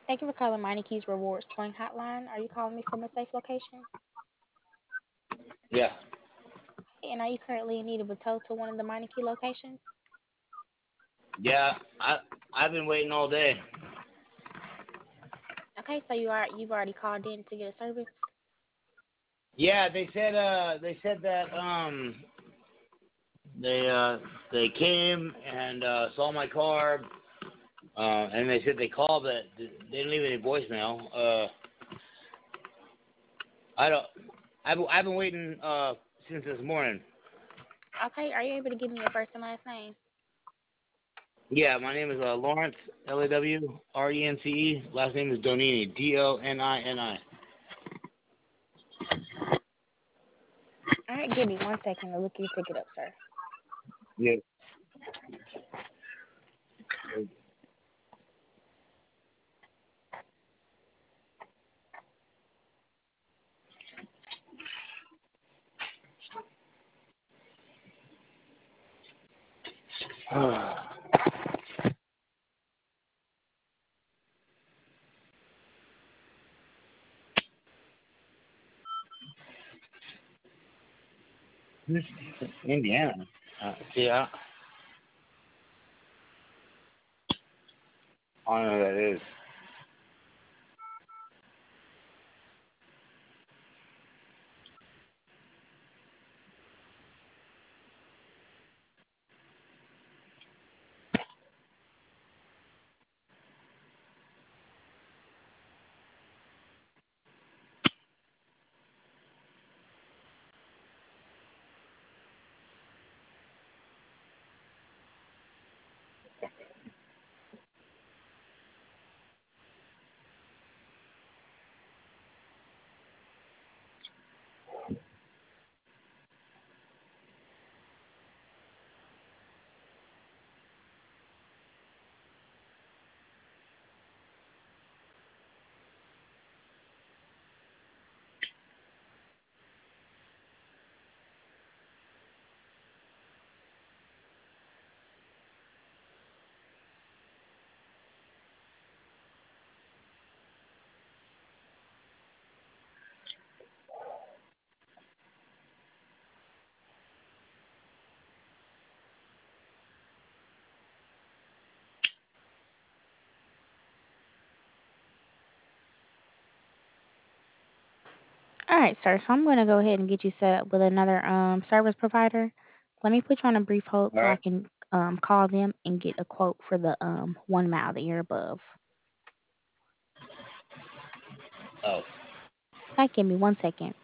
Thank you for calling Meinekes Rewards Point Hotline. Are you calling me from a safe location? Yeah. And are you currently in need of a tow to one of the Meineke locations? Yeah. I've been waiting all day. Okay, so you've already called in to get a service. Yeah, they said that they they came and saw my car, and they said they called, but they didn't leave any voicemail. I don't. I've been waiting since this morning. Okay, are you able to give me your first and last name? Yeah, my name is Lawrence, Lawrence. Last name is Donini, Donini. All right, give me 1 second to look your ticket up, sir. Yeah. Indiana. Yeah, I don't know who that is. All right, sir. So I'm going to go ahead and get you set up with another service provider. Let me put you on a brief hold All so I right. can call them and get a quote for the 1 mile that you're above. Oh. Okay, give me 1 second.